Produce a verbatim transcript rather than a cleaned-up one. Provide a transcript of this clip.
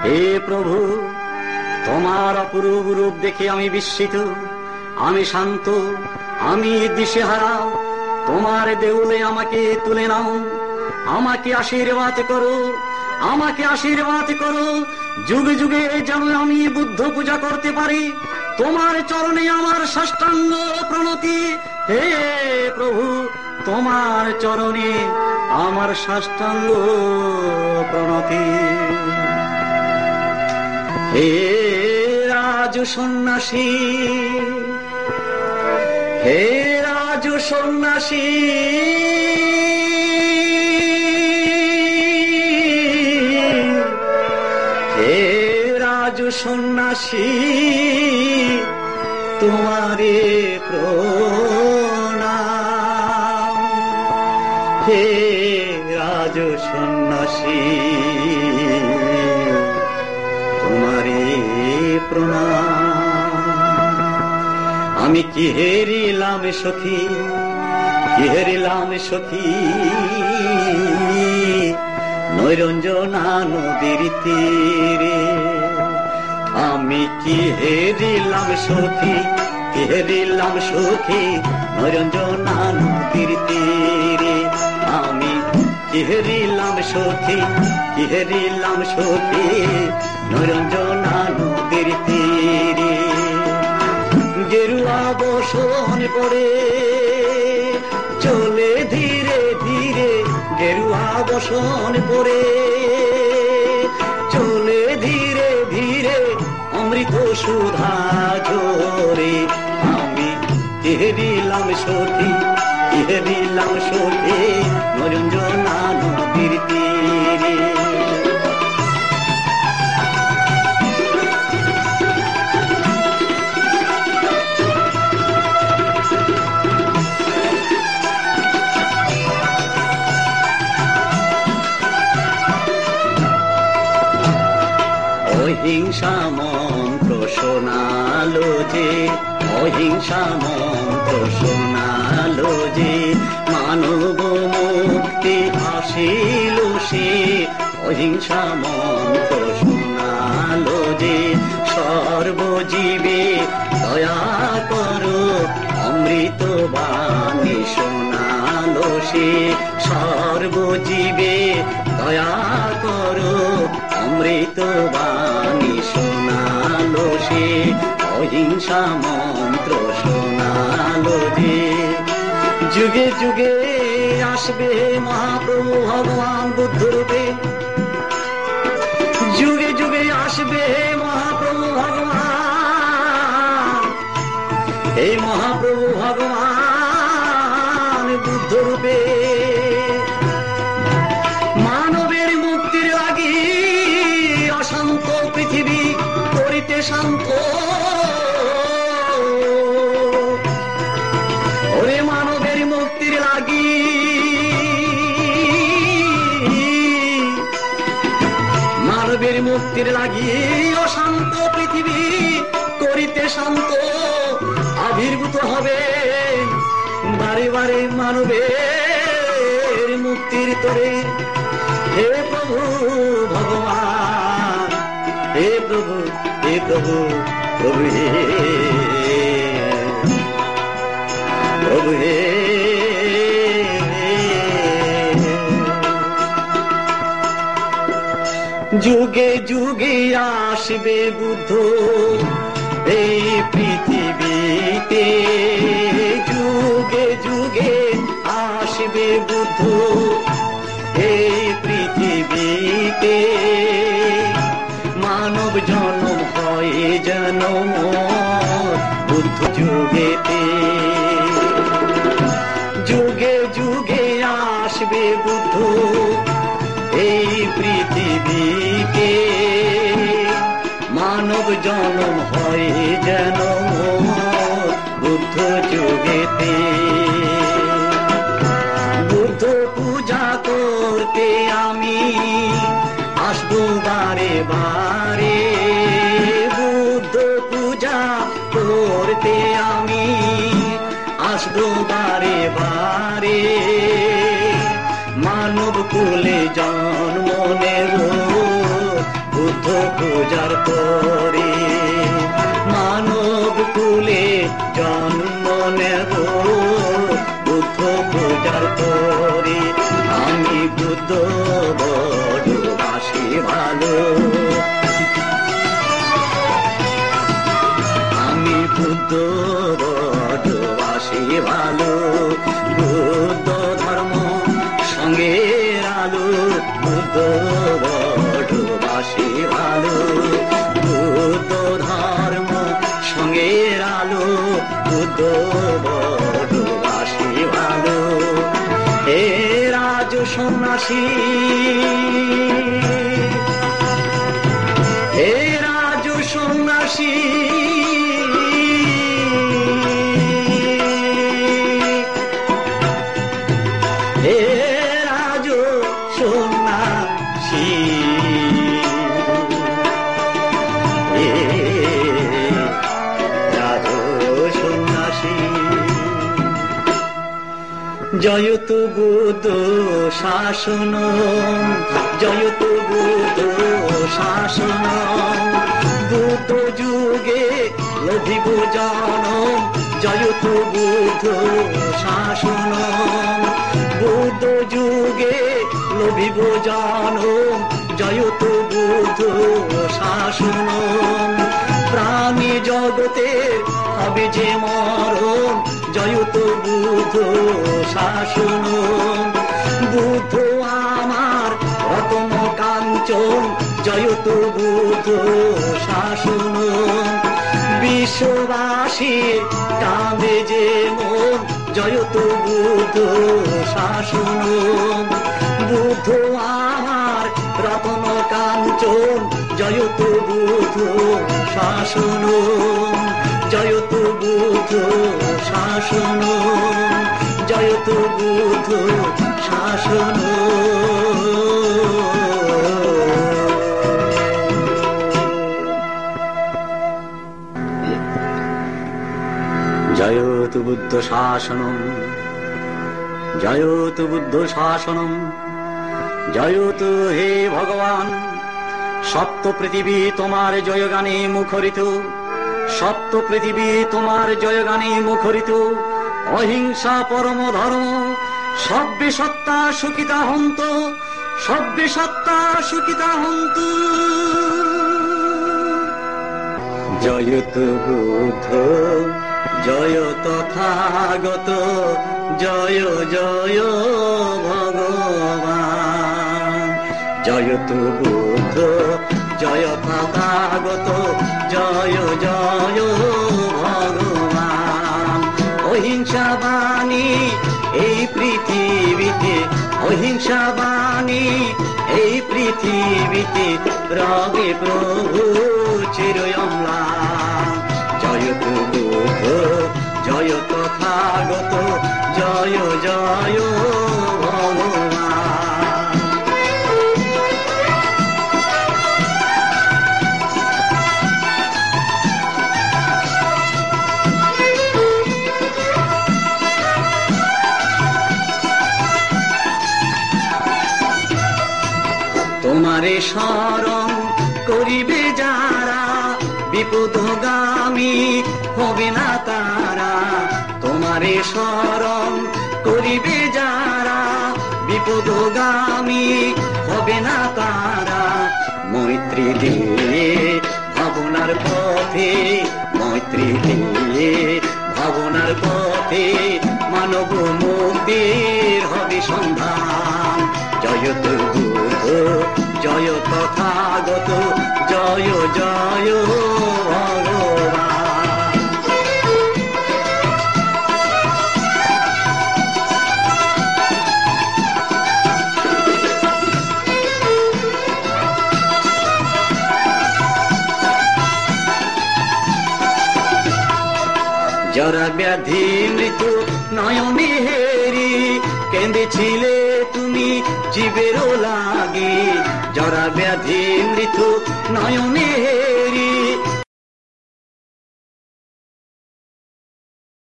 হে প্রভু, তোমার অপরূপ রূপ দেখে আমি বিস্মিত, আমি শান্ত, আমি দিশেহারা। তোমার দেউলে আমাকে তুলে নাও, আমাকে আশীর্বাদ করো, আমাকে আশীর্বাদ করো। যুগে যুগে যেন আমি বুদ্ধ পূজা করতে পারি। তোমার চরণে আমার সাষ্টাঙ্গ প্রণতি। হে প্রভু, তোমার চরণে আমার সাষ্টাঙ্গ প্রণতি। হে রাজু সন্ন্যাসী, হে রাজু সন্ন্যাসী, হে রাজু সন্ন্যাসী, তোমারে প্রণাম। হে রাজু সন্ন্যাসী, তোমারে প্রণাম। আমি কি হেরিলাম সখী, কি হেরিলাম সখী, নৈরঞ্জনা নদীর তীরে। আমি কি হেরিলাম সখী, কি হেরিলাম সখী, নৈরঞ্জনা নদীর তীরে। আমি কি হেরিলাম সখী, কি হেরিলাম সখী, নৈরঞ্জনা নদীর তীরে। গেরুয়া বসন পরে চলে ধীরে ধীরে, গেরুয়া বসন পরে চলে ধীরে ধীরে, অমৃত সুধা ঝরে। আমি কি হেরিলাম সখী, কি হেরিলাম সখী, নৈরঞ্জনা নদীর তীরে। অহিংসা মন্ত্র শোনালো যে, অহিংসা মন্ত্র শোনালো যে, মানব মুক্তি আসিল সে। অহিংসা মন্ত্র শোনালো যে, সর্বজীবে দয়া করো, অমৃত বাণী শোনালো সে। সর্বজীবে দয়া করো, অমৃত বাণী শোনালো সে। অহিংসা মন্ত্র শোনালো যে। যুগে যুগে আসবে মহাপ্রভু ভগবান বুদ্ধ রূপে, যুগে যুগে আসবে মহাপ্রভু ভগবান। এই মহাপ্রভু ভগবান বুদ্ধ রূপে মানবের মুক্তির লাগি অশান্ত পৃথিবী করিতে শান্ত। ওরে মানবের মুক্তির লাগি, মানবের মুক্তির লাগি অশান্ত পৃথিবী করিতে শান্ত। আবির্ভূত হবে বারে বারে মানবের মুক্তির তরে। হে প্রভু ভগবান, হে প্রভু, হে প্রভু, প্রভু হে, প্রভু হে। যুগে যুগে আসবে বুদ্ধ এই পৃথিবীতে, যুগে যুগে আসবে বুদ্ধ এই পৃথিবীতে। মানব জন্ম হয় যেন বুদ্ধ যুগেতে। যুগে যুগে আসবে বুদ্ধ এই পৃথিবীতে। মানব জন্ম হয় যেন বুদ্ধ যুগেতে। বুদ্ধ পূজা করতে আমি আসবো বারে বারে, বুদ্ধ পূজা করতে আমি আসবো বারে বারে। মানব কুলে জন্ম নেব বুদ্ধ পূজার পরে মানব কুলে জন্ম নেব বুদ্ধ পূজার পরে। আমি বুদ্ধ বড় বাসি ভালো, আমি বুদ্ধ বড় বাসি ভালো। বুদ্ধ ধর্ম সঙ্গের আলো, বুদ্ধ বড় বাসি ভালো। বুদ্ধ ধর্ম সঙ্গের আলো, বুদ্ধ বড় বাসি ভালো। হে রাজ সন্ন্যাসী, হে রাজ সন্ন্যাসী, হে রাজ সন্ন্যাসী, হে রাজ সন্ন্যাসী। জয়তু বুদ্ধ শাসন, জয়তু বুদ্ধ শাসন। বুদ্ধ যুগে লভিব জনম, জয়তু বুদ্ধ শাসন। বুদ্ধ যুগে লভিব জনম, জয়তু বুদ্ধ শাসন। প্রাণী জগতের হবে যে মরণ, জয়তু বুদ্ধ শাসন। বুদ্ধ আমার রতন কাঞ্চন, জয়তু বুদ্ধ শাসন। বিশ্ববাসীর কাঁদে যে মন, জয়তু বুদ্ধ শাসন। বুদ্ধ আমার রতন কাঞ্চন, জয়তু বুদ্ধ শাসন। জয়তু বুদ্ধ শাসন, জয়তু বুদ্ধ শাসন। জয়তু বুদ্ধ শাসনম, জয়তু বুদ্ধ শাসনম, জয়তু হে ভগবান। সপ্ত পৃথিবী তোমার জয়গানে মুখরিত, সপ্ত পৃথিবী তোমার জয়গানে মুখরিত। অহিংসা পরম ধর্ম, সব্যে সত্তা সুখিতা হন্ত, সব্যে সত্তা সুখিতা হন্ত। জয়তু বুদ্ধ, জয় তথাগত, জয় জয় ভগবান। জয়তু বুদ্ধ, জয় তথাগত, জয় জয় ভগবান। অহিংসা বাণী এই পৃথিবীতে, অহিংসা বাণী এই পৃথিবীতে রবে প্রভু চিরয়ম্লান। জয়তু বুদ্ধ, জয় তথাগত, জয় জয় ভগবান। তোমারে শরণ করিবে যারা, বিপদগামী হবে না তারা। তোমারে শরণ করিবে যারা, বিপদগামী হবে না তারা। মৈত্রী দিয়ে ভাবনার পথে, মৈত্রী দিয়ে ভাবনার পথে মানব মুক্তির হবে সন্ধান। জয়তু বুদ্ধ, জয় তথাগত, জয় জয় ভগবান। জরা ব্যাধি মৃত্যু নয়নে হেরি, কেঁদেছিলে তুমি জীবেরও লাগে। জরা ব্যাধি মৃত্যু নয়নে